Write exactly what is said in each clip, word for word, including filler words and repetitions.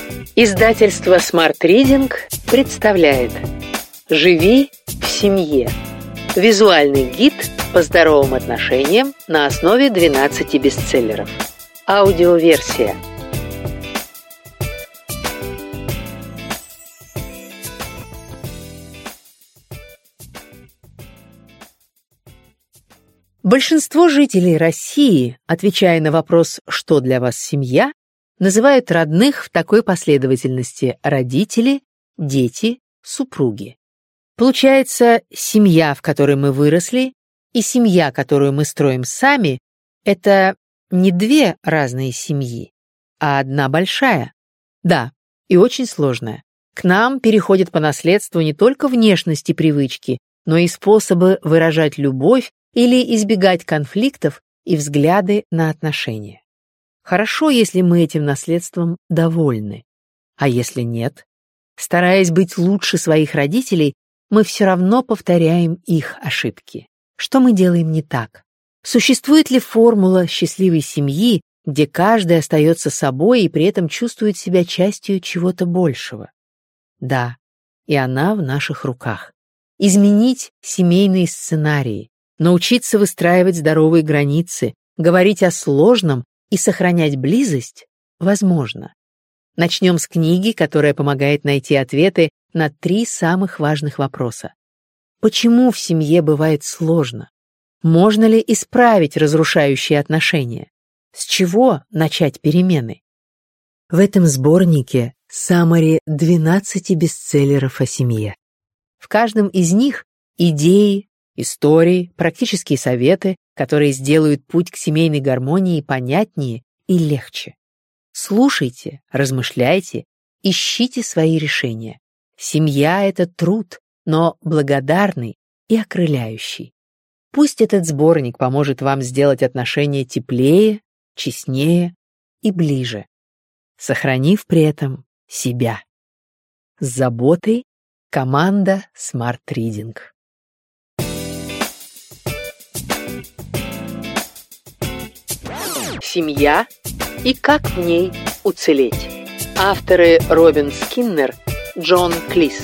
Издательство Smart Reading представляет «Живи в семье». Визуальный гид по здоровым отношениям на основе двенадцати бестселлеров. Аудиоверсия. Большинство жителей России, отвечая на вопрос «Что для вас семья?», называют родных в такой последовательности: родители, дети, супруги. Получается, семья, в которой мы выросли, и семья, которую мы строим сами, это не две разные семьи, а одна большая. Да, и очень сложная. К нам переходят по наследству не только внешность и привычки, но и способы выражать любовь или избегать конфликтов и взгляды на отношения. Хорошо, если мы этим наследством довольны. А если нет? Стараясь быть лучше своих родителей, мы все равно повторяем их ошибки. Что мы делаем не так? Существует ли формула счастливой семьи, где каждый остается собой и при этом чувствует себя частью чего-то большего? Да, и она в наших руках. Изменить семейные сценарии, научиться выстраивать здоровые границы, говорить о сложном и сохранять близость возможно. Начнем с книги, которая помогает найти ответы на три самых важных вопроса. Почему в семье бывает сложно? Можно ли исправить разрушающие отношения? С чего начать перемены? В этом сборнике саммари двенадцати бестселлеров о семье. В каждом из них идеи, истории, практические советы, которые сделают путь к семейной гармонии понятнее и легче. Слушайте, размышляйте, ищите свои решения. Семья — это труд, но благодарный и окрыляющий. Пусть этот сборник поможет вам сделать отношения теплее, честнее и ближе, сохранив при этом себя. С заботой команда Smart Reading. Семья и как в ней уцелеть. Авторы Робин Скиннер, Джон Клис.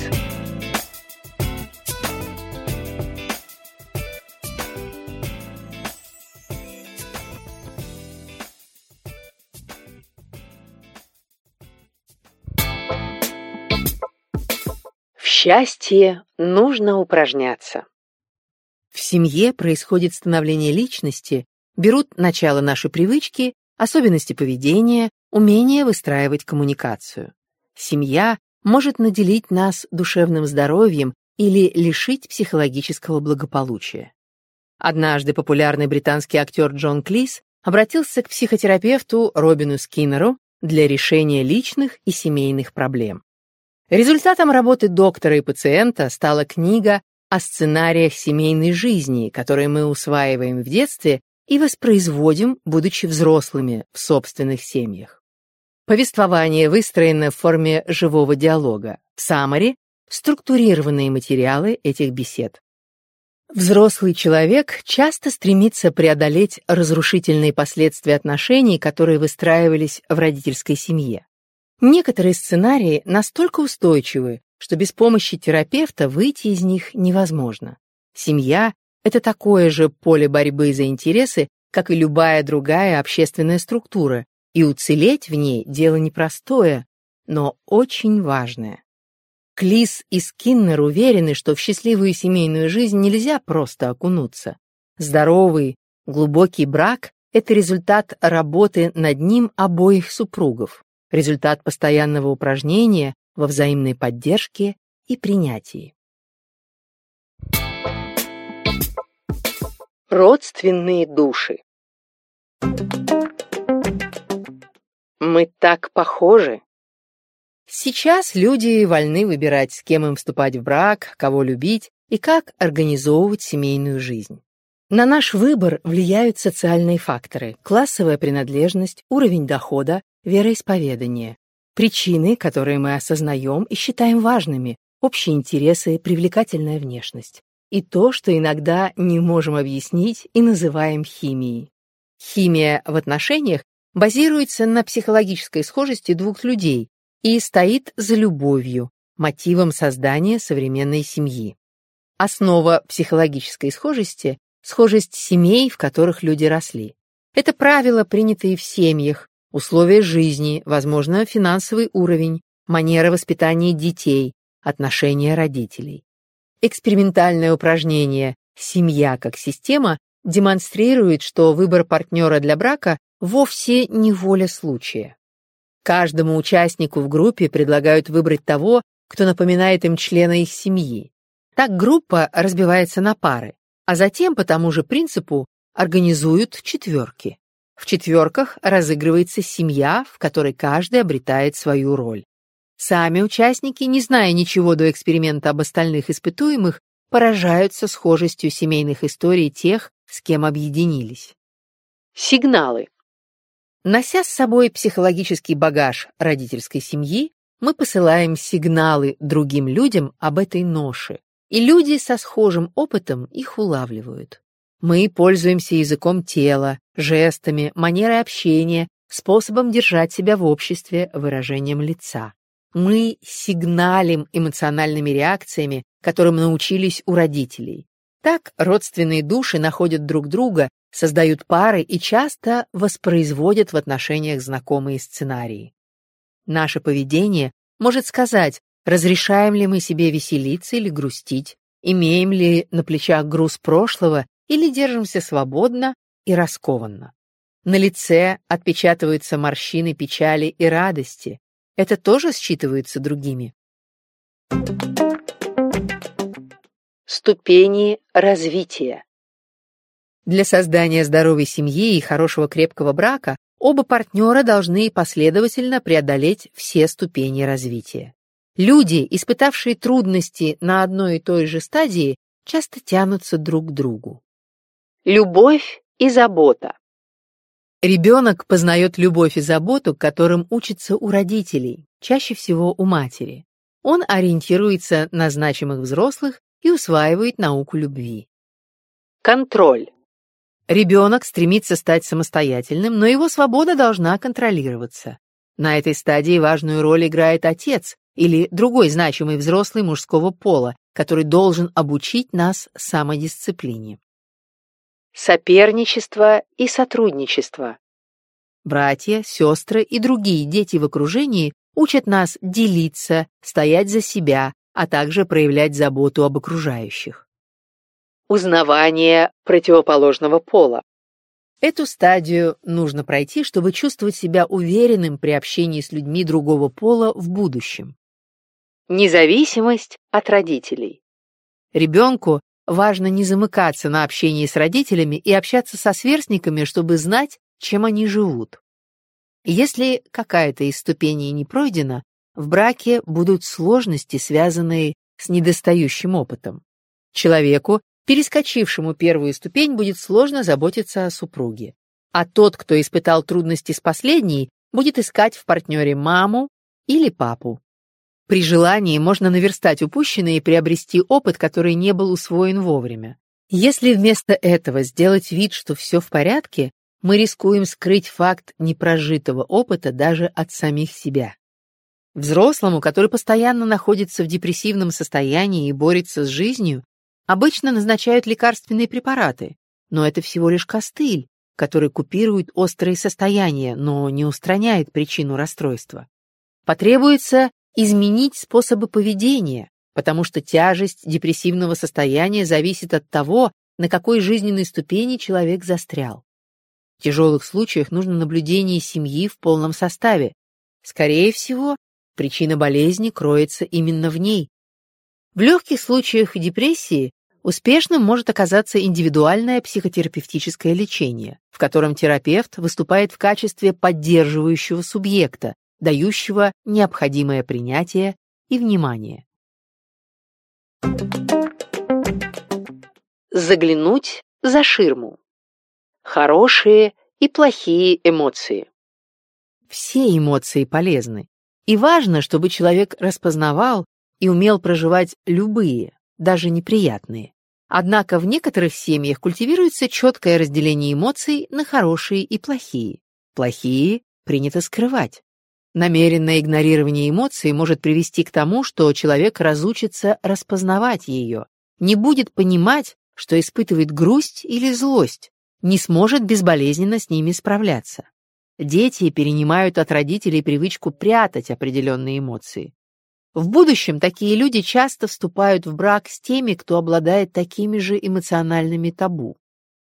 В счастье нужно упражняться. В семье происходит становление личности, берут начало наши привычки, особенности поведения, умение выстраивать коммуникацию. Семья может наделить нас душевным здоровьем или лишить психологического благополучия. Однажды популярный британский актер Джон Клис обратился к психотерапевту Робину Скиннеру для решения личных и семейных проблем. Результатом работы доктора и пациента стала книга о сценариях семейной жизни, которые мы усваиваем в детстве и воспроизводим, будучи взрослыми в собственных семьях. Повествование выстроено в форме живого диалога. В саммари — структурированные материалы этих бесед. Взрослый человек часто стремится преодолеть разрушительные последствия отношений, которые выстраивались в родительской семье. Некоторые сценарии настолько устойчивы, что без помощи терапевта выйти из них невозможно. Семья — это такое же поле борьбы за интересы, как и любая другая общественная структура, и уцелеть в ней дело непростое, но очень важное. Клис и Скиннер уверены, что в счастливую семейную жизнь нельзя просто окунуться. Здоровый, глубокий брак — это результат работы над ним обоих супругов, результат постоянного упражнения во взаимной поддержке и принятии. Родственные души. Мы так похожи. Сейчас люди вольны выбирать, с кем им вступать в брак, кого любить и как организовывать семейную жизнь. На наш выбор влияют социальные факторы: классовая принадлежность, уровень дохода, вероисповедание, причины, которые мы осознаем и считаем важными, общие интересы, привлекательная внешность. И то, что иногда не можем объяснить и называем химией. Химия в отношениях базируется на психологической схожести двух людей и стоит за любовью, мотивом создания современной семьи. Основа психологической схожести – схожесть семей, в которых люди росли. Это правила, принятые в семьях, условия жизни, возможно, финансовый уровень, манера воспитания детей, отношения родителей. Экспериментальное упражнение «Семья как система» демонстрирует, что выбор партнера для брака вовсе не воля случая. Каждому участнику в группе предлагают выбрать того, кто напоминает им члена их семьи. Так группа разбивается на пары, а затем по тому же принципу организуют четверки. В четверках разыгрывается семья, в которой каждый обретает свою роль. Сами участники, не зная ничего до эксперимента об остальных испытуемых, поражаются схожестью семейных историй тех, с кем объединились. Сигналы. Нося с собой психологический багаж родительской семьи, мы посылаем сигналы другим людям об этой ноше, и люди со схожим опытом их улавливают. Мы пользуемся языком тела, жестами, манерой общения, способом держать себя в обществе, выражением лица. Мы сигналим эмоциональными реакциями, которым научились у родителей. Так родственные души находят друг друга, создают пары и часто воспроизводят в отношениях знакомые сценарии. Наше поведение может сказать, разрешаем ли мы себе веселиться или грустить, имеем ли на плечах груз прошлого или держимся свободно и раскованно. На лице отпечатываются морщины печали и радости. Это тоже считывается другими. Ступени развития. Для создания здоровой семьи и хорошего крепкого брака оба партнера должны последовательно преодолеть все ступени развития. Люди, испытавшие трудности на одной и той же стадии, часто тянутся друг к другу. Любовь и забота. Ребенок познает любовь и заботу, которым учится у родителей, чаще всего у матери. Он ориентируется на значимых взрослых и усваивает науку любви. Контроль. Ребенок стремится стать самостоятельным, но его свобода должна контролироваться. На этой стадии важную роль играет отец или другой значимый взрослый мужского пола, который должен обучить нас самодисциплине. Соперничество и сотрудничество. Братья, сестры и другие дети в окружении учат нас делиться, стоять за себя, а также проявлять заботу об окружающих. Узнавание противоположного пола. Эту стадию нужно пройти, чтобы чувствовать себя уверенным при общении с людьми другого пола в будущем. Независимость от родителей. Ребенку важно не замыкаться на общении с родителями и общаться со сверстниками, чтобы знать, чем они живут. Если какая-то из ступеней не пройдена, в браке будут сложности, связанные с недостающим опытом. Человеку, перескочившему первую ступень, будет сложно заботиться о супруге. А тот, кто испытал трудности с последней, будет искать в партнере маму или папу. При желании можно наверстать упущенное и приобрести опыт, который не был усвоен вовремя. Если вместо этого сделать вид, что все в порядке, мы рискуем скрыть факт непрожитого опыта даже от самих себя. Взрослому, который постоянно находится в депрессивном состоянии и борется с жизнью, обычно назначают лекарственные препараты, но это всего лишь костыль, который купирует острые состояния, но не устраняет причину расстройства. Потребуется изменить способы поведения, потому что тяжесть депрессивного состояния зависит от того, на какой жизненной ступени человек застрял. В тяжелых случаях нужно наблюдение семьи в полном составе. Скорее всего, причина болезни кроется именно в ней. В легких случаях депрессии успешным может оказаться индивидуальное психотерапевтическое лечение, в котором терапевт выступает в качестве поддерживающего субъекта, дающего необходимое принятие и внимание. Заглянуть за ширму. Хорошие и плохие эмоции. Все эмоции полезны, и важно, чтобы человек распознавал и умел проживать любые, даже неприятные. Однако в некоторых семьях культивируется четкое разделение эмоций на хорошие и плохие. Плохие принято скрывать. Намеренное игнорирование эмоций может привести к тому, что человек разучится распознавать ее, не будет понимать, что испытывает грусть или злость, не сможет безболезненно с ними справляться. Дети перенимают от родителей привычку прятать определенные эмоции. В будущем такие люди часто вступают в брак с теми, кто обладает такими же эмоциональными табу.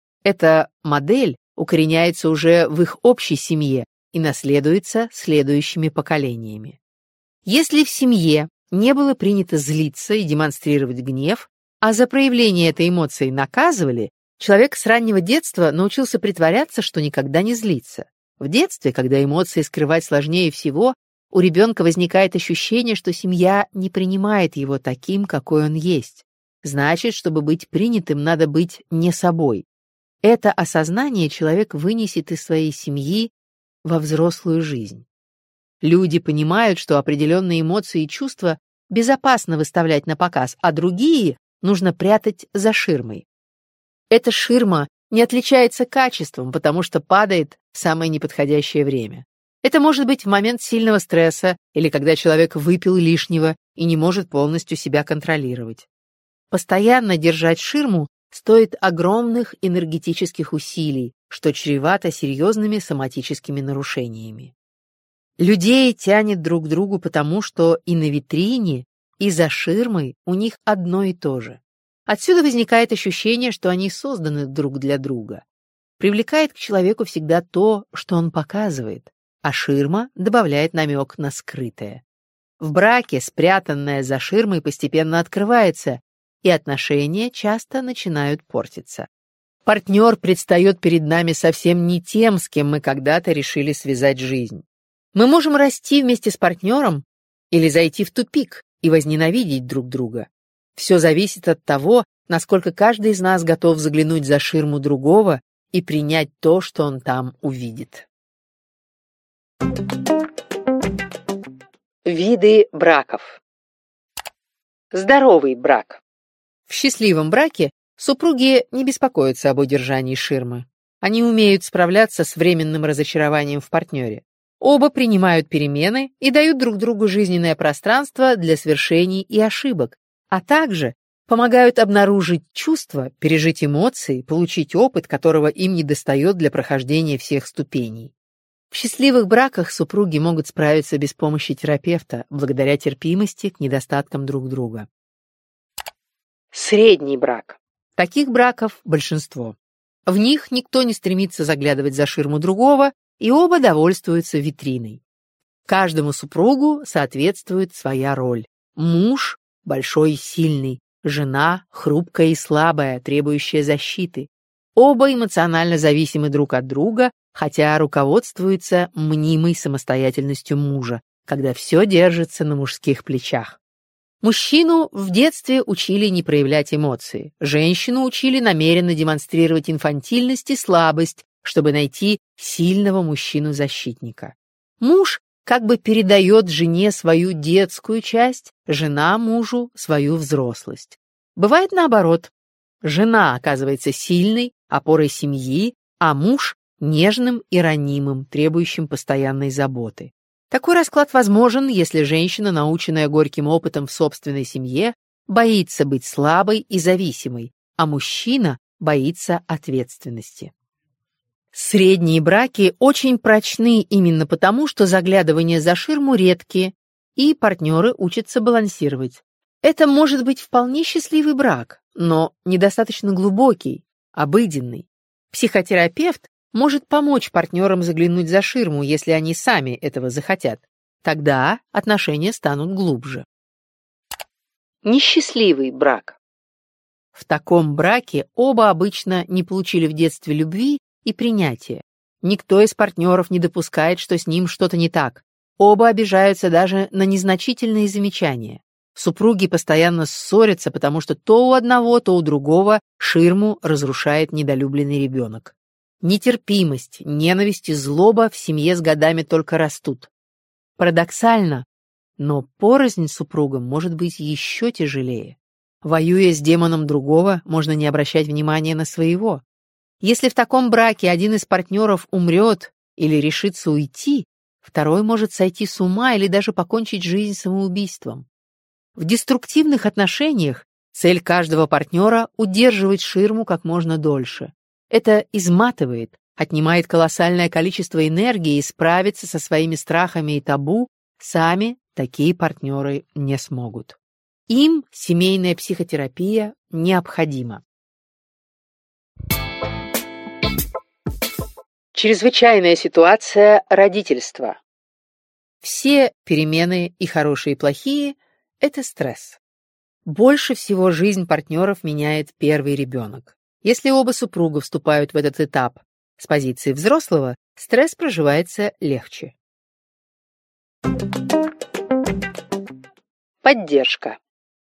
Эта модель укореняется уже в их общей семье и наследуется следующими поколениями. Если в семье не было принято злиться и демонстрировать гнев, а за проявление этой эмоции наказывали, человек с раннего детства научился притворяться, что никогда не злится. В детстве, когда эмоции скрывать сложнее всего, у ребенка возникает ощущение, что семья не принимает его таким, какой он есть. Значит, чтобы быть принятым, надо быть не собой. Это осознание человек вынесет из своей семьи во взрослую жизнь. Люди понимают, что определенные эмоции и чувства безопасно выставлять на показ, а другие нужно прятать за ширмой. Эта ширма не отличается качеством, потому что падает в самое неподходящее время. Это может быть в момент сильного стресса или когда человек выпил лишнего и не может полностью себя контролировать. Постоянно держать ширму стоит огромных энергетических усилий, что чревато серьезными соматическими нарушениями. Людей тянет друг к другу потому, что и на витрине, и за ширмой у них одно и то же. Отсюда возникает ощущение, что они созданы друг для друга. Привлекает к человеку всегда то, что он показывает, а ширма добавляет намек на скрытое. В браке спрятанное за ширмой постепенно открывается, и отношения часто начинают портиться. Партнер предстает перед нами совсем не тем, с кем мы когда-то решили связать жизнь. Мы можем расти вместе с партнером или зайти в тупик и возненавидеть друг друга. Все зависит от того, насколько каждый из нас готов заглянуть за ширму другого и принять то, что он там увидит. Виды браков. Здоровый брак. В счастливом браке супруги не беспокоятся об удержании ширмы. Они умеют справляться с временным разочарованием в партнере. Оба принимают перемены и дают друг другу жизненное пространство для свершений и ошибок, а также помогают обнаружить чувства, пережить эмоции, получить опыт, которого им недостает для прохождения всех ступеней. В счастливых браках супруги могут справиться без помощи терапевта, благодаря терпимости к недостаткам друг друга. Средний брак. Таких браков большинство. В них никто не стремится заглядывать за ширму другого, и оба довольствуются витриной. Каждому супругу соответствует своя роль. Муж – большой и сильный, жена – хрупкая и слабая, требующая защиты. Оба эмоционально зависимы друг от друга, хотя руководствуются мнимой самостоятельностью мужа, когда все держится на мужских плечах. Мужчину в детстве учили не проявлять эмоции, женщину учили намеренно демонстрировать инфантильность и слабость, чтобы найти сильного мужчину-защитника. Муж как бы передает жене свою детскую часть, жена мужу свою взрослость. Бывает наоборот. Жена оказывается сильной, опорой семьи, а муж – нежным и ранимым, требующим постоянной заботы. Такой расклад возможен, если женщина, наученная горьким опытом в собственной семье, боится быть слабой и зависимой, а мужчина боится ответственности. Средние браки очень прочны именно потому, что заглядывания за ширму редкие, и партнеры учатся балансировать. Это может быть вполне счастливый брак, но недостаточно глубокий, обыденный. Психотерапевт может помочь партнерам заглянуть за ширму, если они сами этого захотят. Тогда отношения станут глубже. Несчастливый брак. В таком браке оба обычно не получили в детстве любви и принятия. Никто из партнеров не допускает, что с ним что-то не так. Оба обижаются даже на незначительные замечания. Супруги постоянно ссорятся, потому что то у одного, то у другого ширму разрушает недолюбленный ребенок. Нетерпимость, ненависть и злоба в семье с годами только растут. Парадоксально, но порознь супругам может быть еще тяжелее. Воюя с демоном другого, можно не обращать внимания на своего. Если в таком браке один из партнеров умрет или решится уйти, второй может сойти с ума или даже покончить жизнь самоубийством. В деструктивных отношениях цель каждого партнера — удерживать ширму как можно дольше. Это изматывает, отнимает колоссальное количество энергии, и справиться со своими страхами и табу сами такие партнеры не смогут. Им семейная психотерапия необходима. Чрезвычайная ситуация родительства. Все перемены, и хорошие, и плохие, — это стресс. Больше всего жизнь партнеров меняет первый ребенок. Если оба супруга вступают в этот этап с позиции взрослого, стресс проживается легче. Поддержка.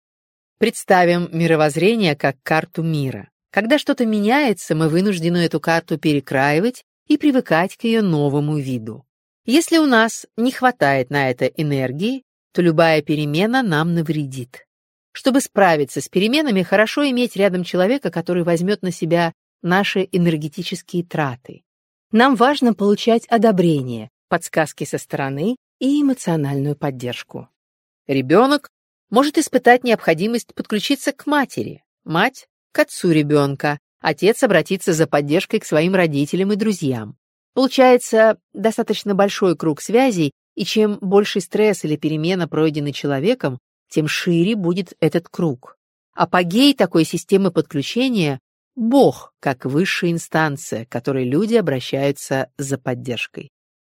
Представим мировоззрение как карту мира. Когда что-то меняется, мы вынуждены эту карту перекраивать и привыкать к ее новому виду. Если у нас не хватает на это энергии, то любая перемена нам навредит. Чтобы справиться с переменами, хорошо иметь рядом человека, который возьмет на себя наши энергетические траты. Нам важно получать одобрение, подсказки со стороны и эмоциональную поддержку. Ребенок может испытать необходимость подключиться к матери, мать — к отцу ребенка, отец обратиться за поддержкой к своим родителям и друзьям. Получается достаточно большой круг связей, и чем больше стресс или перемена пройдены человеком, тем шире будет этот круг. Апогей такой системы подключения — Бог, как высшая инстанция, к которой люди обращаются за поддержкой.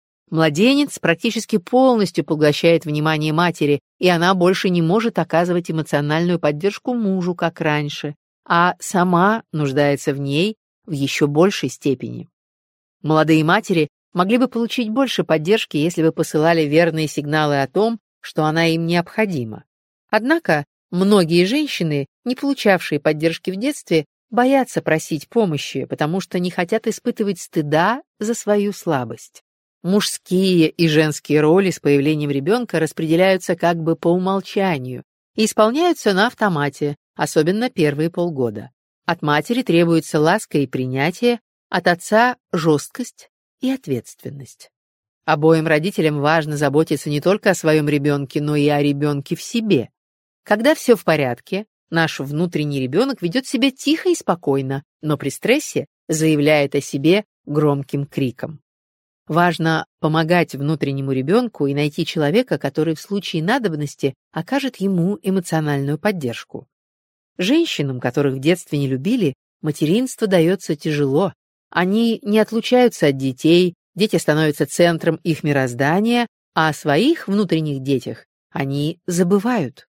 Младенец практически полностью поглощает внимание матери, и она больше не может оказывать эмоциональную поддержку мужу, как раньше, а сама нуждается в ней в еще большей степени. Молодые матери могли бы получить больше поддержки, если бы посылали верные сигналы о том, что она им необходима. Однако многие женщины, не получавшие поддержки в детстве, боятся просить помощи, потому что не хотят испытывать стыда за свою слабость. Мужские и женские роли с появлением ребенка распределяются как бы по умолчанию и исполняются на автомате, особенно первые полгода. От матери требуется ласка и принятие, от отца — жесткость и ответственность. Обоим родителям важно заботиться не только о своем ребенке, но и о ребенке в себе. Когда все в порядке, наш внутренний ребенок ведет себя тихо и спокойно, но при стрессе заявляет о себе громким криком. Важно помогать внутреннему ребенку и найти человека, который в случае надобности окажет ему эмоциональную поддержку. Женщинам, которых в детстве не любили, материнство дается тяжело. Они не отлучаются от детей, дети становятся центром их мироздания, а о своих внутренних детях они забывают.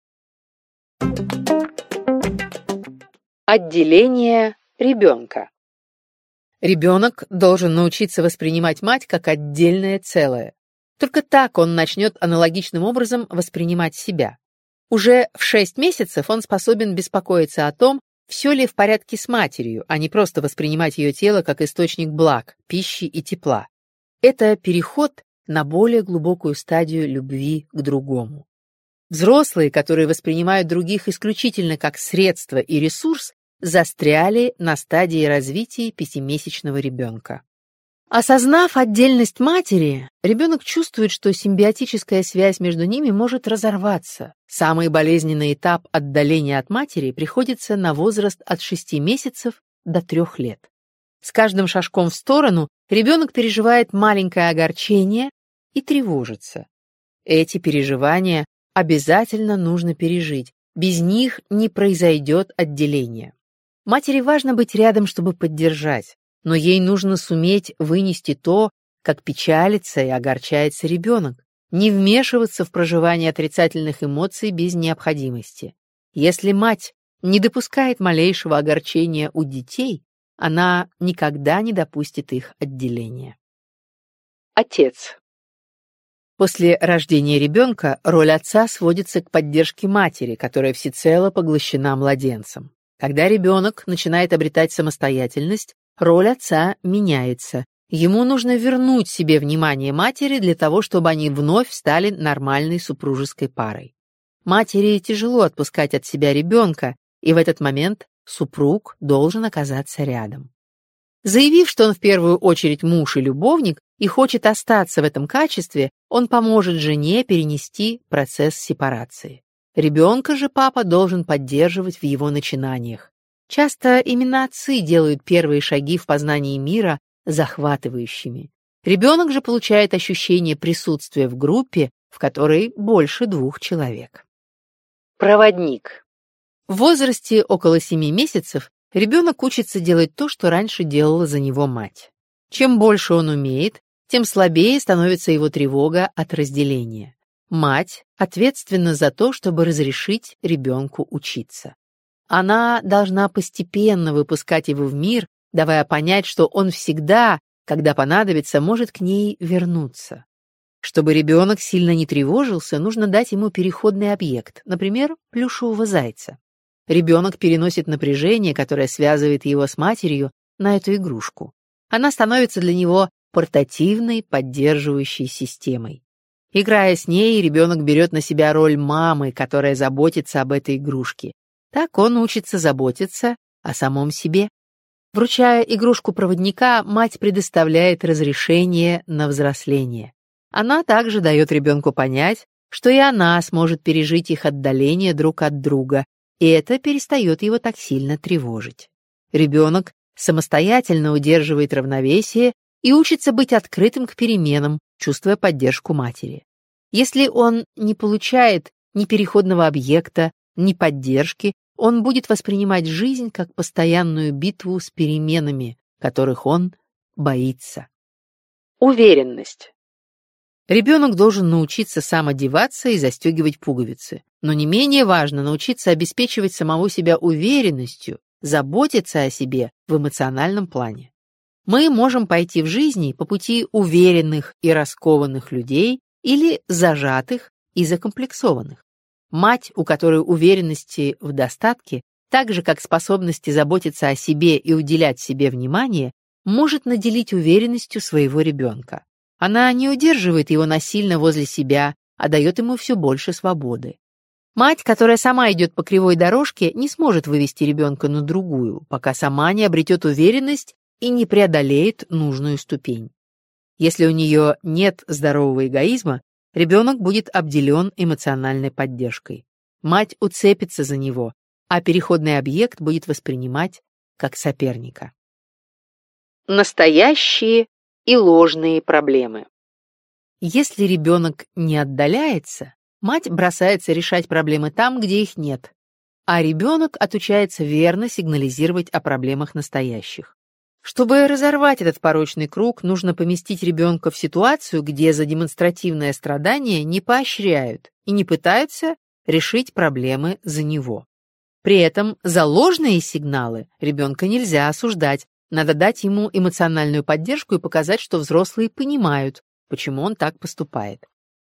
Отделение ребенка. Ребенок должен научиться воспринимать мать как отдельное целое. Только так он начнет аналогичным образом воспринимать себя. Уже в шесть месяцев он способен беспокоиться о том, все ли в порядке с матерью, а не просто воспринимать ее тело как источник благ, пищи и тепла. Это переход на более глубокую стадию любви к другому. Взрослые, которые воспринимают других исключительно как средство и ресурс, застряли на стадии развития пятимесячного ребенка. Осознав отдельность матери, ребенок чувствует, что симбиотическая связь между ними может разорваться. Самый болезненный этап отдаления от матери приходится на возраст от шести месяцев до трех лет. С каждым шажком в сторону ребенок переживает маленькое огорчение и тревожится. Эти переживания обязательно нужно пережить, без них не произойдет отделение. Матери важно быть рядом, чтобы поддержать, но ей нужно суметь вынести то, как печалится и огорчается ребенок, не вмешиваться в проживание отрицательных эмоций без необходимости. Если мать не допускает малейшего огорчения у детей, она никогда не допустит их отделения. Отец. После рождения ребенка роль отца сводится к поддержке матери, которая всецело поглощена младенцем. Когда ребенок начинает обретать самостоятельность, роль отца меняется. Ему нужно вернуть себе внимание матери для того, чтобы они вновь стали нормальной супружеской парой. Матери тяжело отпускать от себя ребенка, и в этот момент супруг должен оказаться рядом. Заявив, что он в первую очередь муж и любовник, и хочет остаться в этом качестве, он поможет жене перенести процесс сепарации. Ребенка же папа должен поддерживать в его начинаниях. Часто именно отцы делают первые шаги в познании мира захватывающими. Ребенок же получает ощущение присутствия в группе, в которой больше двух человек. Проводник. В возрасте около семи месяцев ребенок учится делать то, что раньше делала за него мать. Чем больше он умеет, тем слабее становится его тревога от разделения. Мать ответственна за то, чтобы разрешить ребенку учиться. Она должна постепенно выпускать его в мир, давая понять, что он всегда, когда понадобится, может к ней вернуться. Чтобы ребенок сильно не тревожился, нужно дать ему переходный объект, например, плюшевого зайца. Ребенок переносит напряжение, которое связывает его с матерью, на эту игрушку. Она становится для него портативной, поддерживающей системой. Играя с ней, ребенок берет на себя роль мамы, которая заботится об этой игрушке. Так он учится заботиться о самом себе. Вручая игрушку проводника, мать предоставляет разрешение на взросление. Она также дает ребенку понять, что и она сможет пережить их отдаление друг от друга, и это перестает его так сильно тревожить. Ребенок самостоятельно удерживает равновесие и учится быть открытым к переменам, чувствуя поддержку матери. Если он не получает ни переходного объекта, ни поддержки, он будет воспринимать жизнь как постоянную битву с переменами, которых он боится. Уверенность. Ребенок должен научиться сам одеваться и застегивать пуговицы, но не менее важно научиться обеспечивать самого себя уверенностью, заботиться о себе в эмоциональном плане. Мы можем пойти в жизни по пути уверенных и раскованных людей или зажатых и закомплексованных. Мать, у которой уверенности в достатке, так же как способности заботиться о себе и уделять себе внимание, может наделить уверенностью своего ребенка. Она не удерживает его насильно возле себя, а дает ему все больше свободы. Мать, которая сама идет по кривой дорожке, не сможет вывести ребенка на другую, пока сама не обретет уверенность и не преодолеет нужную ступень. Если у нее нет здорового эгоизма, ребенок будет обделен эмоциональной поддержкой. Мать уцепится за него, а переходный объект будет воспринимать как соперника. Настоящие и ложные проблемы. Если ребенок не отдаляется, мать бросается решать проблемы там, где их нет, а ребенок отучается верно сигнализировать о проблемах настоящих. Чтобы разорвать этот порочный круг, нужно поместить ребенка в ситуацию, где за демонстративное страдание не поощряют и не пытаются решить проблемы за него. При этом за ложные сигналы ребенка нельзя осуждать, надо дать ему эмоциональную поддержку и показать, что взрослые понимают, почему он так поступает.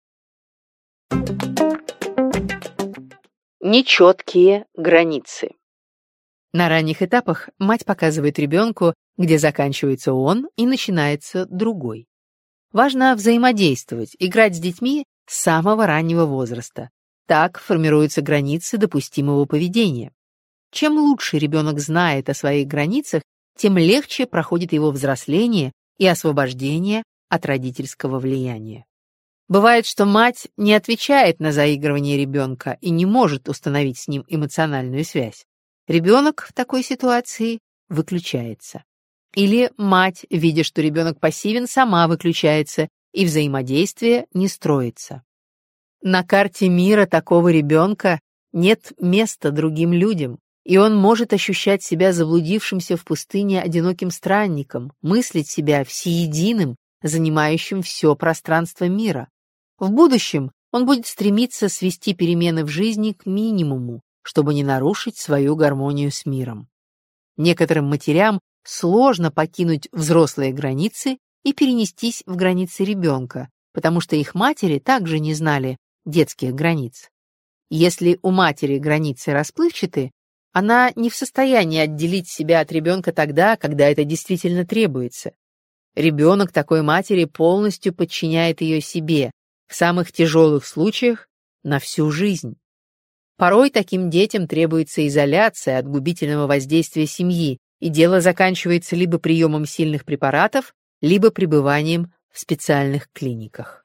Нечеткие границы. На ранних этапах мать показывает ребенку, где заканчивается он и начинается другой. Важно взаимодействовать, играть с детьми с самого раннего возраста. Так формируются границы допустимого поведения. Чем лучше ребенок знает о своих границах, тем легче проходит его взросление и освобождение от родительского влияния. Бывает, что мать не отвечает на заигрывание ребенка и не может установить с ним эмоциональную связь. Ребенок в такой ситуации выключается. Или мать, видя, что ребенок пассивен, сама выключается, и взаимодействие не строится. На карте мира такого ребенка нет места другим людям, и он может ощущать себя заблудившимся в пустыне одиноким странником, мыслить себя всеединым, занимающим все пространство мира. В будущем он будет стремиться свести перемены в жизни к минимуму, чтобы не нарушить свою гармонию с миром. Некоторым матерям сложно покинуть взрослые границы и перенестись в границы ребенка, потому что их матери также не знали детских границ. Если у матери границы расплывчаты, она не в состоянии отделить себя от ребенка тогда, когда это действительно требуется. Ребенок такой матери полностью подчиняет ее себе, в самых тяжелых случаях на всю жизнь. Порой таким детям требуется изоляция от губительного воздействия семьи, и дело заканчивается либо приемом сильных препаратов, либо пребыванием в специальных клиниках.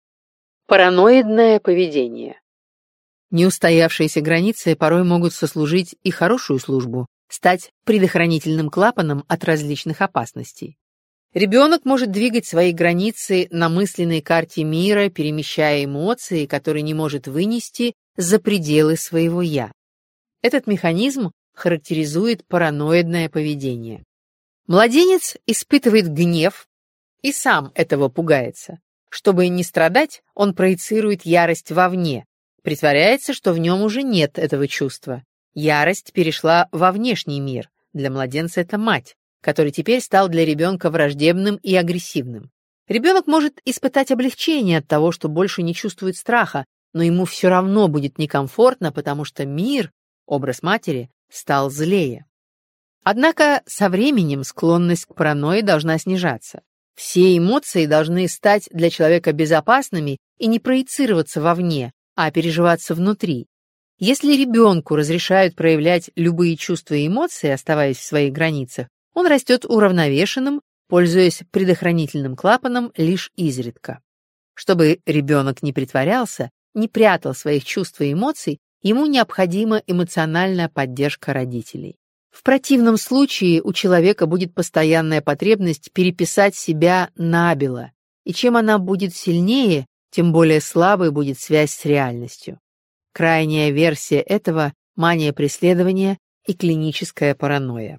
Параноидное поведение. Неустоявшиеся границы порой могут сослужить и хорошую службу, стать предохранительным клапаном от различных опасностей. Ребенок может двигать свои границы на мысленной карте мира, перемещая эмоции, которые не может вынести, за пределы своего «я». Этот механизм характеризует параноидное поведение. Младенец испытывает гнев и сам этого пугается. Чтобы не страдать, он проецирует ярость вовне, притворяется, что в нем уже нет этого чувства. Ярость перешла во внешний мир. Для младенца это мать, который теперь стал для ребенка враждебным и агрессивным. Ребенок может испытать облегчение от того, что больше не чувствует страха, но ему все равно будет некомфортно, потому что мир, образ матери, стал злее. Однако со временем склонность к паранойи должна снижаться. Все эмоции должны стать для человека безопасными и не проецироваться вовне, а переживаться внутри. Если ребенку разрешают проявлять любые чувства и эмоции, оставаясь в своих границах, он растет уравновешенным, пользуясь предохранительным клапаном лишь изредка. Чтобы ребенок не притворялся, не прятал своих чувств и эмоций, ему необходима эмоциональная поддержка родителей. В противном случае у человека будет постоянная потребность переписать себя набело, и чем она будет сильнее, тем более слабой будет связь с реальностью. Крайняя версия этого – мания преследования и клиническая паранойя.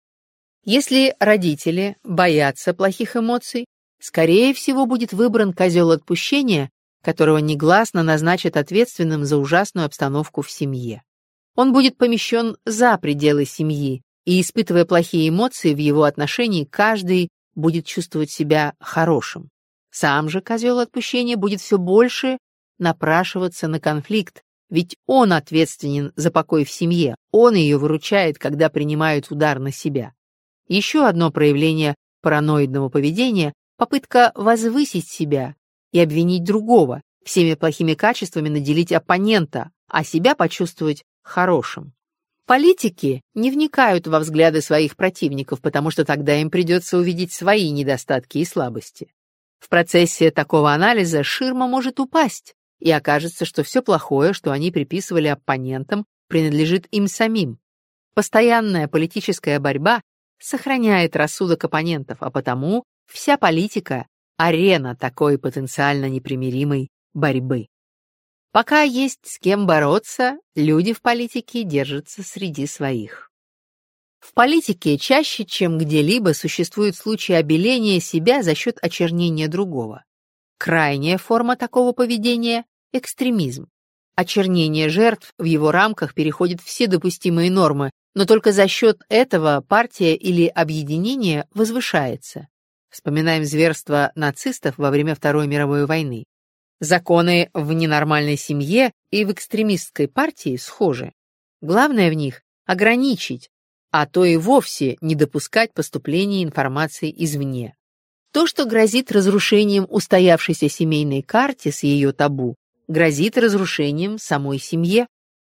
Если родители боятся плохих эмоций, скорее всего будет выбран козел отпущения, которого негласно назначат ответственным за ужасную обстановку в семье. Он будет помещен за пределы семьи, и, испытывая плохие эмоции в его отношении, каждый будет чувствовать себя хорошим. Сам же козел отпущения будет все больше напрашиваться на конфликт, ведь он ответственен за покой в семье, он ее выручает, когда принимают удар на себя. Еще одно проявление параноидного поведения – попытка возвысить себя и обвинить другого, всеми плохими качествами наделить оппонента, а себя почувствовать хорошим. Политики не вникают во взгляды своих противников, потому что тогда им придется увидеть свои недостатки и слабости. В процессе такого анализа ширма может упасть, и окажется, что все плохое, что они приписывали оппонентам, принадлежит им самим. Постоянная политическая борьба сохраняет рассудок оппонентов, а потому вся политика – арена такой потенциально непримиримой борьбы. Пока есть с кем бороться, люди в политике держатся среди своих. В политике чаще, чем где-либо, существуют случаи обеления себя за счет очернения другого. Крайняя форма такого поведения – экстремизм. Очернение жертв в его рамках переходит все допустимые нормы, но только за счет этого партия или объединение возвышается. Вспоминаем зверства нацистов во время Второй мировой войны. Законы в ненормальной семье и в экстремистской партии схожи. Главное в них – ограничить, а то и вовсе не допускать поступления информации извне. То, что грозит разрушением устоявшейся семейной карты с ее табу, грозит разрушением самой семье.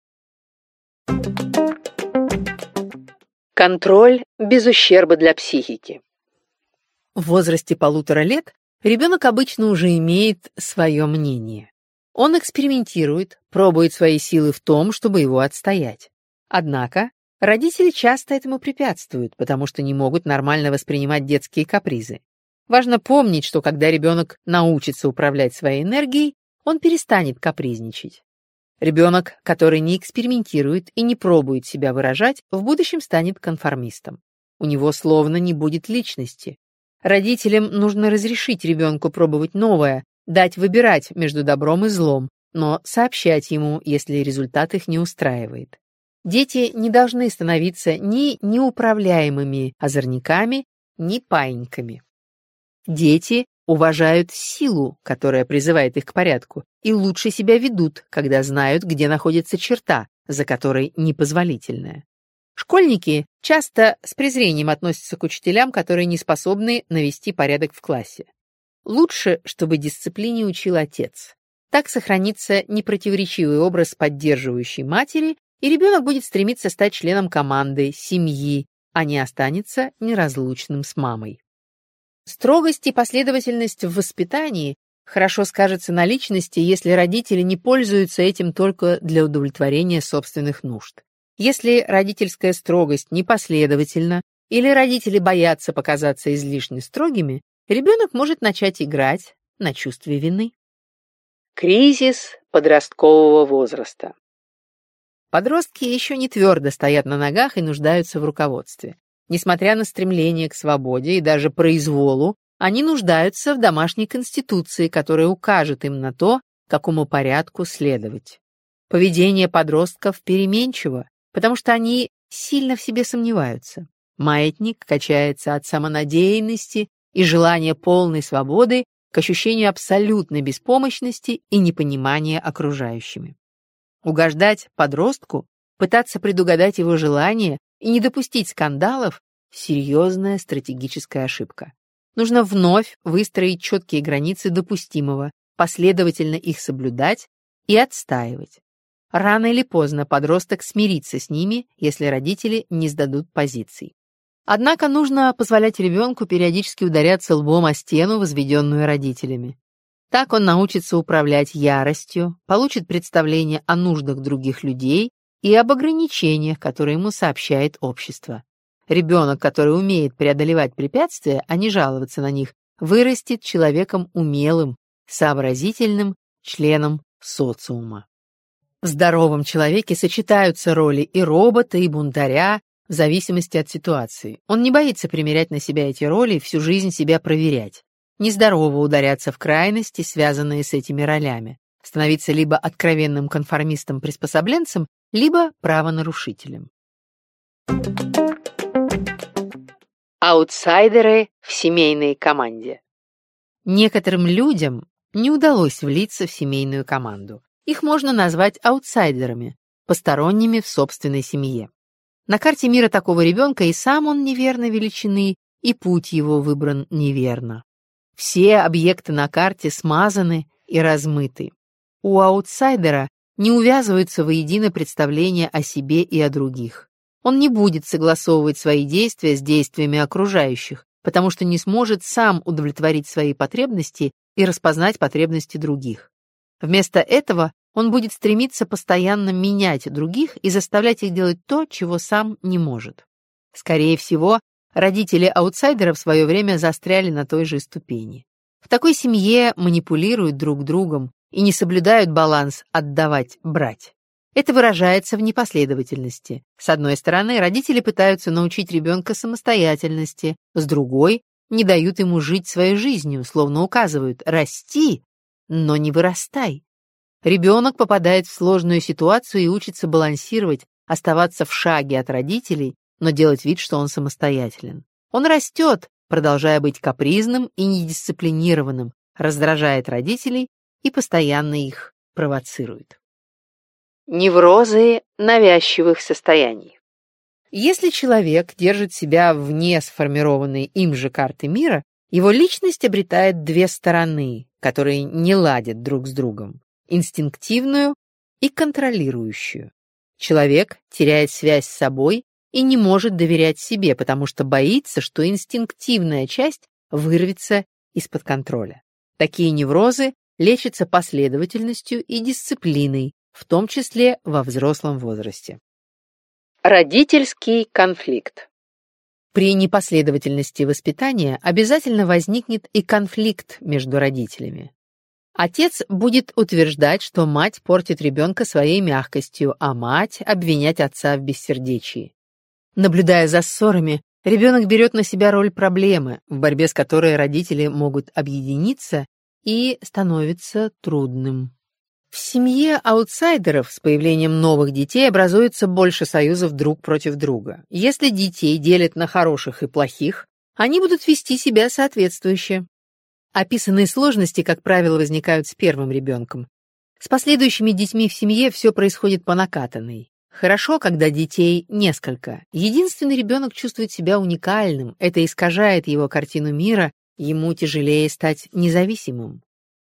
Контроль без ущерба для психики. В возрасте полутора лет ребенок обычно уже имеет свое мнение. Он экспериментирует, пробует свои силы в том, чтобы его отстоять. Однако родители часто этому препятствуют, потому что не могут нормально воспринимать детские капризы. Важно помнить, что когда ребенок научится управлять своей энергией, он перестанет капризничать. Ребенок, который не экспериментирует и не пробует себя выражать, в будущем станет конформистом. У него словно не будет личности. Родителям нужно разрешить ребенку пробовать новое, дать выбирать между добром и злом, но сообщать ему, если результат их не устраивает. Дети не должны становиться ни неуправляемыми озорниками, ни паиньками. Дети уважают силу, которая призывает их к порядку, и лучше себя ведут, когда знают, где находится черта, за которой непозволительная. Школьники часто с презрением относятся к учителям, которые не способны навести порядок в классе. Лучше, чтобы дисциплине учил отец. Так сохранится непротиворечивый образ поддерживающей матери, и ребенок будет стремиться стать членом команды, семьи, а не останется неразлучным с мамой. Строгость и последовательность в воспитании хорошо скажется на личности, если родители не пользуются этим только для удовлетворения собственных нужд. Если родительская строгость непоследовательна или родители боятся показаться излишне строгими, ребенок может начать играть на чувстве вины. Кризис подросткового возраста. Подростки еще не твердо стоят на ногах и нуждаются в руководстве. Несмотря на стремление к свободе и даже произволу, они нуждаются в домашней конституции, которая укажет им на то, какому порядку следовать. Поведение подростков переменчиво, потому что они сильно в себе сомневаются. Маятник качается от самонадеянности и желания полной свободы к ощущению абсолютной беспомощности и непонимания окружающими. Угождать подростку, пытаться предугадать его желания и не допустить скандалов – серьезная стратегическая ошибка. Нужно вновь выстроить четкие границы допустимого, последовательно их соблюдать и отстаивать. Рано или поздно подросток смирится с ними, если родители не сдадут позиций. Однако нужно позволять ребенку периодически ударяться лбом о стену, возведенную родителями. Так он научится управлять яростью, получит представление о нуждах других людей и об ограничениях, которые ему сообщает общество. Ребенок, который умеет преодолевать препятствия, а не жаловаться на них, вырастет человеком умелым, сообразительным членом социума. В здоровом человеке сочетаются роли и робота, и бунтаря, в зависимости от ситуации. Он не боится примерять на себя эти роли и всю жизнь себя проверять. Нездорово ударяться в крайности, связанные с этими ролями, становиться либо откровенным конформистом-приспособленцем, либо правонарушителем. Аутсайдеры в семейной команде. Некоторым людям не удалось влиться в семейную команду. Их можно назвать аутсайдерами, посторонними в собственной семье. На карте мира такого ребенка и сам он неверной величины, и путь его выбран неверно. Все объекты на карте смазаны и размыты. У аутсайдера не увязываются воедино представления о себе и о других. Он не будет согласовывать свои действия с действиями окружающих, потому что не сможет сам удовлетворить свои потребности и распознать потребности других. Вместо этого он будет стремиться постоянно менять других и заставлять их делать то, чего сам не может. Скорее всего, родители аутсайдера в свое время застряли на той же ступени. В такой семье манипулируют друг другом и не соблюдают баланс отдавать-брать. Это выражается в непоследовательности. С одной стороны, родители пытаются научить ребенка самостоятельности, с другой — не дают ему жить своей жизнью, словно указывают «расти, но не вырастай». Ребенок попадает в сложную ситуацию и учится балансировать, оставаться в шаге от родителей, но делать вид, что он самостоятелен. Он растет, продолжая быть капризным и недисциплинированным, раздражает родителей и постоянно их провоцирует. Неврозы навязчивых состояний. Если человек держит себя вне сформированной им же карты мира, его личность обретает две стороны, которые не ладят друг с другом: инстинктивную и контролирующую. Человек теряет связь с собой и не может доверять себе, потому что боится, что инстинктивная часть вырвется из-под контроля. Такие неврозы лечатся последовательностью и дисциплиной, в том числе во взрослом возрасте. Родительский конфликт. При непоследовательности воспитания обязательно возникнет и конфликт между родителями. Отец будет утверждать, что мать портит ребенка своей мягкостью, а мать обвинять отца в бессердечии. Наблюдая за ссорами, ребенок берет на себя роль проблемы, в борьбе с которой родители могут объединиться, и становится трудным. В семье аутсайдеров с появлением новых детей образуется больше союзов друг против друга. Если детей делят на хороших и плохих, они будут вести себя соответствующе. Описанные сложности, как правило, возникают с первым ребенком. С последующими детьми в семье все происходит по накатанной. Хорошо, когда детей несколько. Единственный ребенок чувствует себя уникальным, это искажает его картину мира, ему тяжелее стать независимым.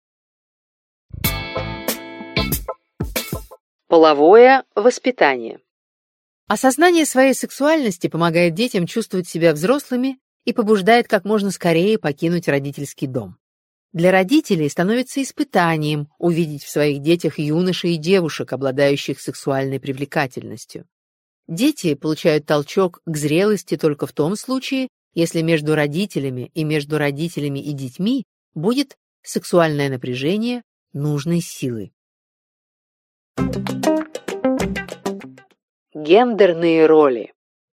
Половое воспитание. Осознание своей сексуальности помогает детям чувствовать себя взрослыми и побуждает как можно скорее покинуть родительский дом. Для родителей становится испытанием увидеть в своих детях юношей и девушек, обладающих сексуальной привлекательностью. Дети получают толчок к зрелости только в том случае, если между родителями и между родителями и детьми будет сексуальное напряжение нужной силы. Гендерные роли.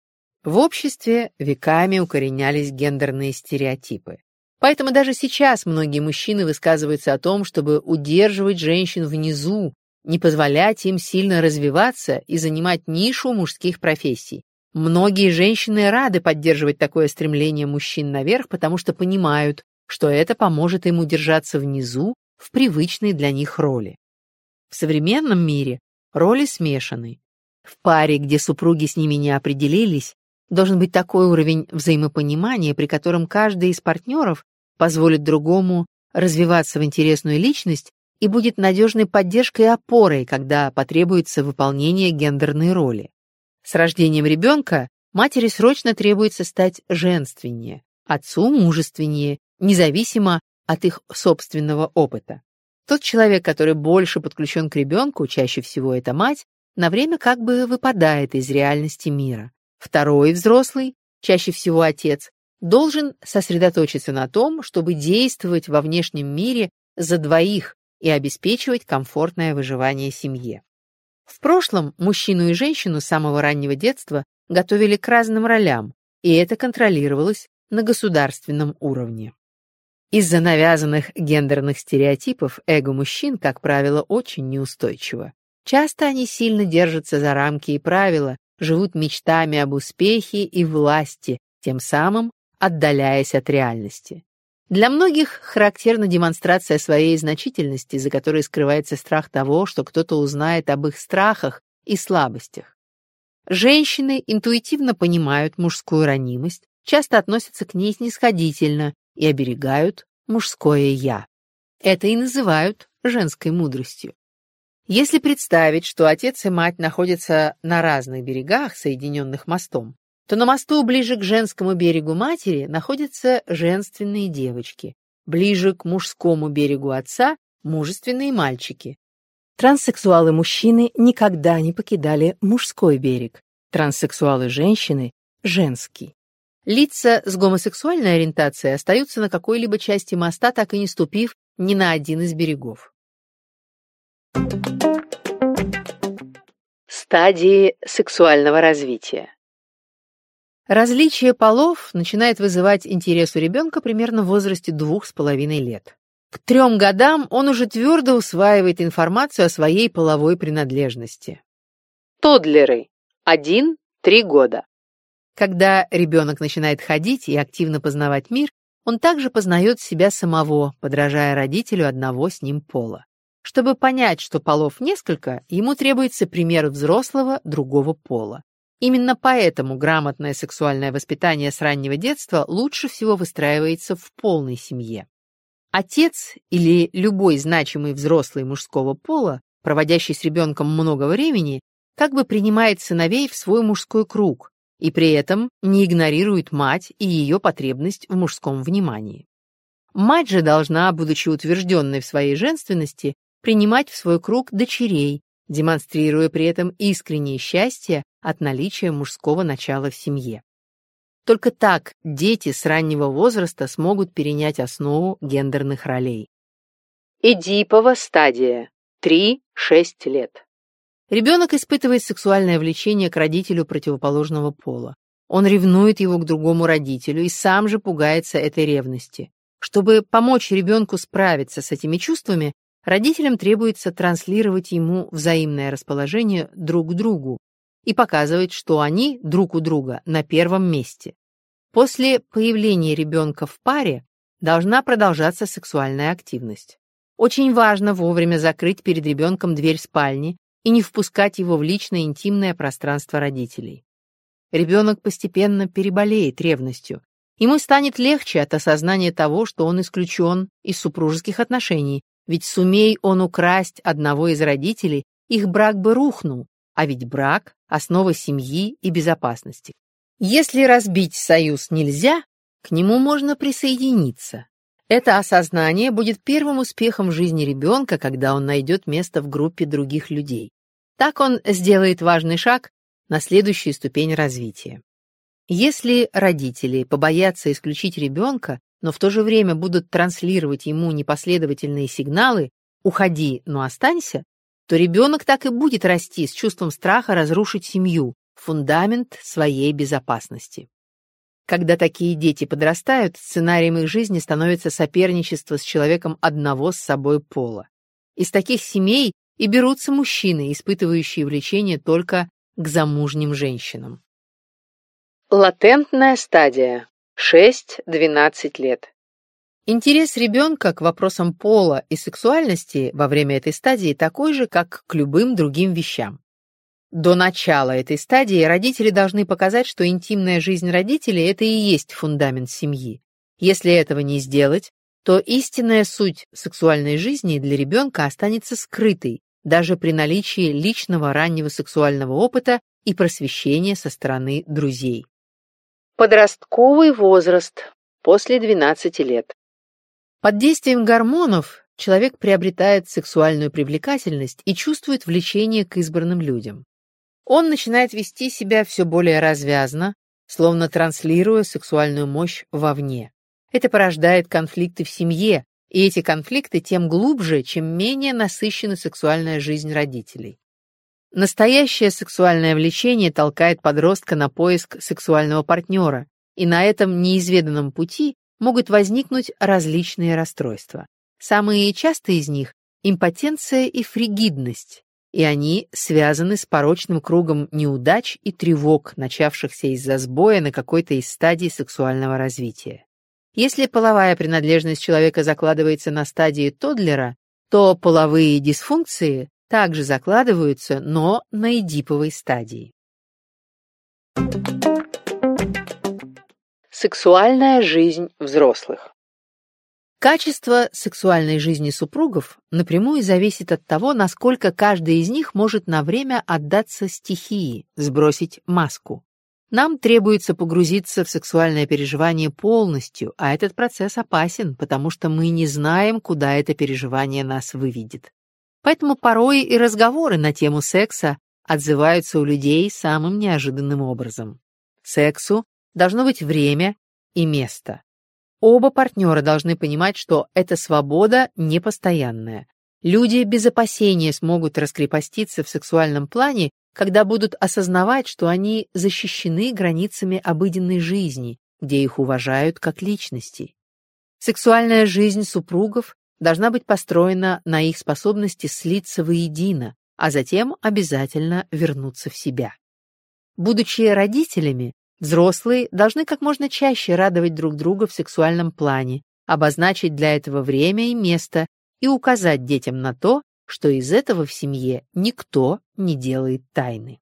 В обществе веками укоренялись гендерные стереотипы. Поэтому даже сейчас многие мужчины высказываются о том, чтобы удерживать женщин внизу, не позволять им сильно развиваться и занимать нишу мужских профессий. Многие женщины рады поддерживать такое стремление мужчин наверх, потому что понимают, что это поможет им удержаться внизу в привычной для них роли. В современном мире роли смешаны. В паре, где супруги с ними не определились, должен быть такой уровень взаимопонимания, при котором каждый из партнеров позволит другому развиваться в интересную личность и будет надежной поддержкой и опорой, когда потребуется выполнение гендерной роли. С рождением ребенка матери срочно требуется стать женственнее, отцу мужественнее, независимо от их собственного опыта. Тот человек, который больше подключен к ребенку, чаще всего это мать, на время как бы выпадает из реальности мира. Второй взрослый, чаще всего отец, должен сосредоточиться на том, чтобы действовать во внешнем мире за двоих и обеспечивать комфортное выживание семье. В прошлом мужчину и женщину с самого раннего детства готовили к разным ролям, и это контролировалось на государственном уровне. Из-за навязанных гендерных стереотипов эго мужчин, как правило, очень неустойчиво. Часто они сильно держатся за рамки и правила, живут мечтами об успехе и власти, тем самым отдаляясь от реальности. Для многих характерна демонстрация своей значительности, за которой скрывается страх того, что кто-то узнает об их страхах и слабостях. Женщины интуитивно понимают мужскую ранимость, часто относятся к ней снисходительно и оберегают мужское «я». Это и называют женской мудростью. Если представить, что отец и мать находятся на разных берегах, соединенных мостом, то на мосту ближе к женскому берегу матери находятся женственные девочки, ближе к мужскому берегу отца – мужественные мальчики. Транссексуалы-мужчины никогда не покидали мужской берег, транссексуалы-женщины – женский. Лица с гомосексуальной ориентацией остаются на какой-либо части моста, так и не ступив ни на один из берегов. Стадии сексуального развития. Различие полов начинает вызывать интерес у ребенка примерно в возрасте двух с половиной лет. К трем годам он уже твердо усваивает информацию о своей половой принадлежности. Тоддлеры. один-три года. Когда ребенок начинает ходить и активно познавать мир, он также познает себя самого, подражая родителю одного с ним пола. Чтобы понять, что полов несколько, ему требуется пример взрослого другого пола. Именно поэтому грамотное сексуальное воспитание с раннего детства лучше всего выстраивается в полной семье. Отец или любой значимый взрослый мужского пола, проводящий с ребенком много времени, как бы принимает сыновей в свой мужской круг и при этом не игнорирует мать и ее потребность в мужском внимании. Мать же должна, будучи утвержденной в своей женственности, принимать в свой круг дочерей, демонстрируя при этом искреннее счастье от наличия мужского начала в семье. Только так дети с раннего возраста смогут перенять основу гендерных ролей. Эдипова стадия. три-шесть лет. Ребенок испытывает сексуальное влечение к родителю противоположного пола. Он ревнует его к другому родителю и сам же пугается этой ревности. Чтобы помочь ребенку справиться с этими чувствами, родителям требуется транслировать ему взаимное расположение друг к другу и показывать, что они друг у друга на первом месте. После появления ребенка в паре должна продолжаться сексуальная активность. Очень важно вовремя закрыть перед ребенком дверь спальни и не впускать его в личное интимное пространство родителей. Ребенок постепенно переболеет ревностью. Ему станет легче от осознания того, что он исключен из супружеских отношений, ведь сумей он украсть одного из родителей, их брак бы рухнул, а ведь брак – основа семьи и безопасности. Если разбить союз нельзя, к нему можно присоединиться. Это осознание будет первым успехом в жизни ребенка, когда он найдет место в группе других людей. Так он сделает важный шаг на следующую ступень развития. Если родители побоятся исключить ребенка, но в то же время будут транслировать ему непоследовательные сигналы «уходи, но останься», то ребенок так и будет расти с чувством страха разрушить семью, фундамент своей безопасности. Когда такие дети подрастают, сценарием их жизни становится соперничество с человеком одного с собой пола. Из таких семей и берутся мужчины, испытывающие влечение только к замужним женщинам. Латентная стадия. шесть-двенадцать лет. Интерес ребенка к вопросам пола и сексуальности во время этой стадии такой же, как к любым другим вещам. До начала этой стадии родители должны показать, что интимная жизнь родителей – это и есть фундамент семьи. Если этого не сделать, то истинная суть сексуальной жизни для ребенка останется скрытой, даже при наличии личного раннего сексуального опыта и просвещения со стороны друзей. Подростковый возраст после двенадцати лет. Под действием гормонов человек приобретает сексуальную привлекательность и чувствует влечение к избранным людям. Он начинает вести себя все более развязно, словно транслируя сексуальную мощь вовне. Это порождает конфликты в семье, и эти конфликты тем глубже, чем менее насыщена сексуальная жизнь родителей. Настоящее сексуальное влечение толкает подростка на поиск сексуального партнера, и на этом неизведанном пути могут возникнуть различные расстройства. Самые частые из них – импотенция и фригидность, и они связаны с порочным кругом неудач и тревог, начавшихся из-за сбоя на какой-то из стадий сексуального развития. Если половая принадлежность человека закладывается на стадии Тоддлера, то половые дисфункции также закладываются, но на эдиповой стадии. Сексуальная жизнь взрослых. Качество сексуальной жизни супругов напрямую зависит от того, насколько каждый из них может на время отдаться стихии, сбросить маску. Нам требуется погрузиться в сексуальное переживание полностью, а этот процесс опасен, потому что мы не знаем, куда это переживание нас выведет. Поэтому порой и разговоры на тему секса отзываются у людей самым неожиданным образом. Сексу должно быть время и место. Оба партнера должны понимать, что эта свобода непостоянная. Люди без опасения смогут раскрепоститься в сексуальном плане, когда будут осознавать, что они защищены границами обыденной жизни, где их уважают как личностей. Сексуальная жизнь супругов должна быть построена на их способности слиться воедино, а затем обязательно вернуться в себя. Будучи родителями, взрослые должны как можно чаще радовать друг друга в сексуальном плане, обозначить для этого время и место и указать детям на то, что из этого в семье никто не делает тайны.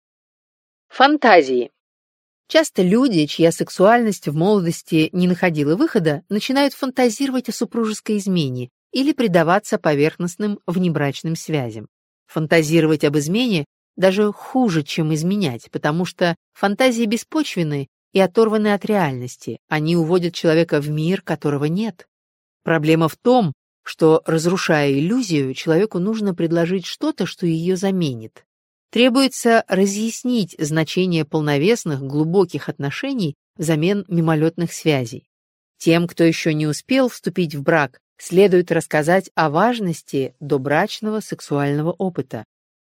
Фантазии. Часто люди, чья сексуальность в молодости не находила выхода, начинают фантазировать о супружеской измене или предаваться поверхностным внебрачным связям. Фантазировать об измене даже хуже, чем изменять, потому что фантазии беспочвенны и оторваны от реальности, они уводят человека в мир, которого нет. Проблема в том, что, разрушая иллюзию, человеку нужно предложить что-то, что ее заменит. Требуется разъяснить значение полновесных, глубоких отношений взамен мимолетных связей. Тем, кто еще не успел вступить в брак, следует рассказать о важности добрачного сексуального опыта.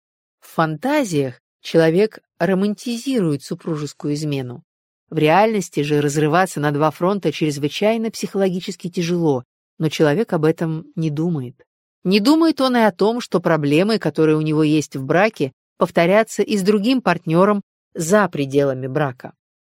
В фантазиях человек романтизирует супружескую измену. В реальности же разрываться на два фронта чрезвычайно психологически тяжело, но человек об этом не думает. Не думает он и о том, что проблемы, которые у него есть в браке, повторятся и с другим партнером за пределами брака.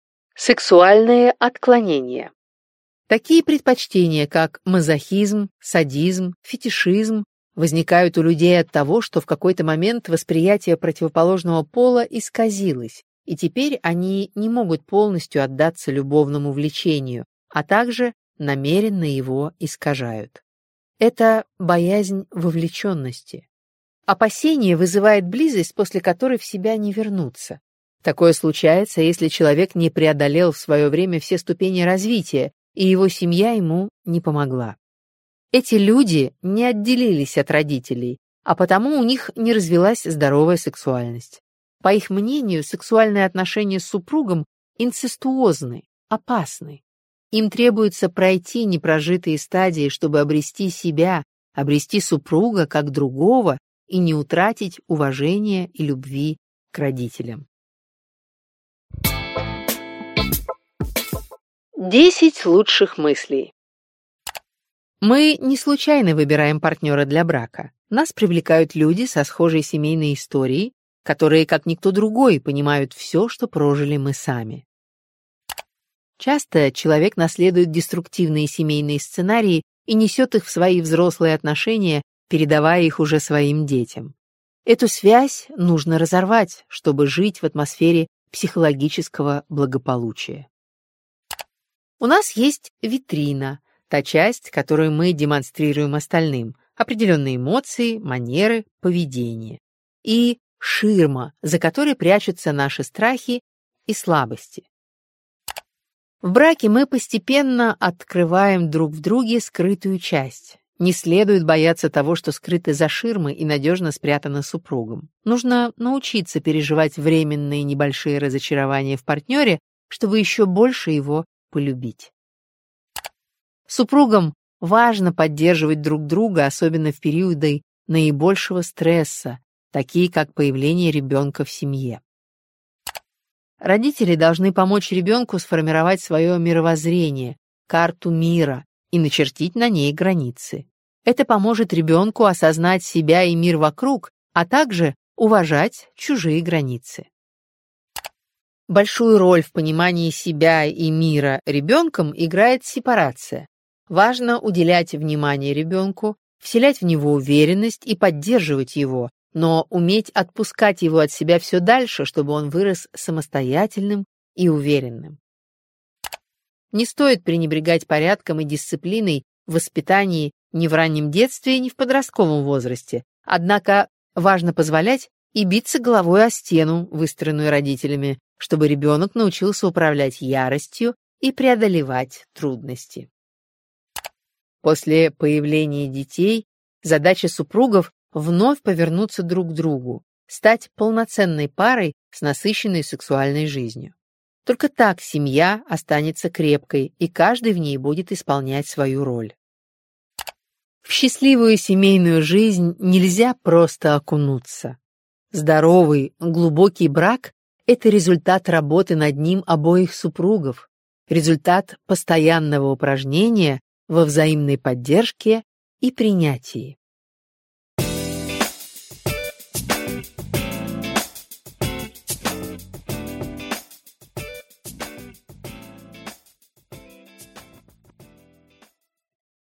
Сексуальные отклонения. Такие предпочтения, как мазохизм, садизм, фетишизм, возникают у людей от того, что в какой-то момент восприятие противоположного пола исказилось, и теперь они не могут полностью отдаться любовному влечению, а также намеренно его искажают. Это боязнь вовлеченности. Опасение вызывает близость, после которой в себя не вернуться. Такое случается, если человек не преодолел в свое время все ступени развития и его семья ему не помогла. Эти люди не отделились от родителей, а потому у них не развилась здоровая сексуальность. По их мнению, сексуальные отношения с супругом инцестуозны, опасны. Им требуется пройти непрожитые стадии, чтобы обрести себя, обрести супруга как другого и не утратить уважения и любви к родителям. Десять лучших мыслей. Мы не случайно выбираем партнера для брака. Нас привлекают люди со схожей семейной историей, которые, как никто другой, понимают все, что прожили мы сами. Часто человек наследует деструктивные семейные сценарии и несет их в свои взрослые отношения, передавая их уже своим детям. Эту связь нужно разорвать, чтобы жить в атмосфере психологического благополучия. У нас есть витрина, та часть, которую мы демонстрируем остальным, определенные эмоции, манеры, поведение. И ширма, за которой прячутся наши страхи и слабости. В браке мы постепенно открываем друг в друге скрытую часть. Не следует бояться того, что скрыто за ширмой и надежно спрятано супругом. Нужно научиться переживать временные небольшие разочарования в партнере, чтобы еще больше его полюбить. Супругам важно поддерживать друг друга, особенно в периоды наибольшего стресса, такие как появление ребенка в семье. Родители должны помочь ребенку сформировать свое мировоззрение, карту мира и начертить на ней границы. Это поможет ребенку осознать себя и мир вокруг, а также уважать чужие границы. Большую роль в понимании себя и мира ребенком играет сепарация. Важно уделять внимание ребенку, вселять в него уверенность и поддерживать его, но уметь отпускать его от себя все дальше, чтобы он вырос самостоятельным и уверенным. Не стоит пренебрегать порядком и дисциплиной в воспитании ни в раннем детстве, ни в подростковом возрасте, однако важно позволять и биться головой о стену, выстроенную родителями, чтобы ребенок научился управлять яростью и преодолевать трудности. После появления детей задача супругов вновь повернуться друг к другу, стать полноценной парой с насыщенной сексуальной жизнью. Только так семья останется крепкой, и каждый в ней будет исполнять свою роль. В счастливую семейную жизнь нельзя просто окунуться. Здоровый, глубокий брак – это результат работы над ним обоих супругов, результат постоянного упражнения во взаимной поддержке и принятии.